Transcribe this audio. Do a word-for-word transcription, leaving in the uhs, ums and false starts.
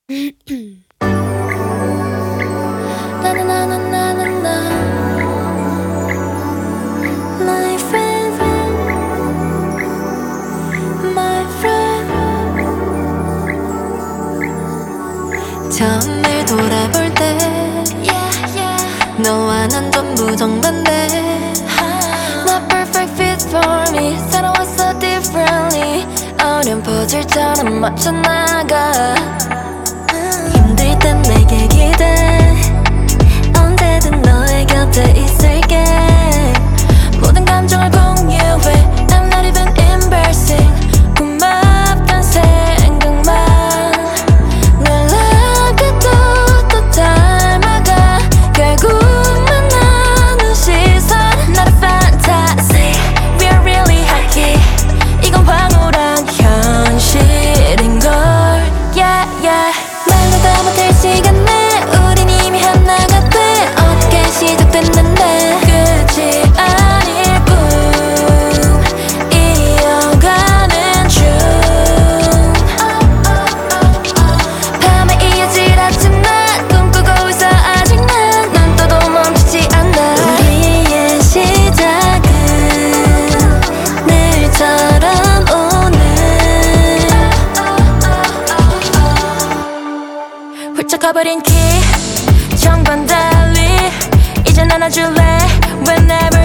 나는 나는 나는 나 My friend My friend 처음을 돌아볼 때 yeah, yeah. 너와 난 전부 정반대 Not perfect fit for me 살아왔어 differently 어려운 퍼즐처럼 맞춰나가 힘들 땐 내게 기대 언제든 너의 곁에 있을게 모든 감정을 공유해 I'm not even embarrassing 고맙단 생각만 놀랍게도 또 닮아가 결국 만나는 시선 Not a fantasy We're really happy 이건 황홀한 현실인걸 Yeah yeah 말로도 못할 시간 내 우린 이미 하나가 돼 어떻게 시작됐는데 끝이 아닐 꿈 이어가는 중 밤에 이어질 아침만 꿈꾸고 있어 아직 난 넌 또도 멈추지 않아 우리의 시작은 늘처럼 오늘 훌쩍 커버린 키 정반 달리 이젠 안아줄래 Whenever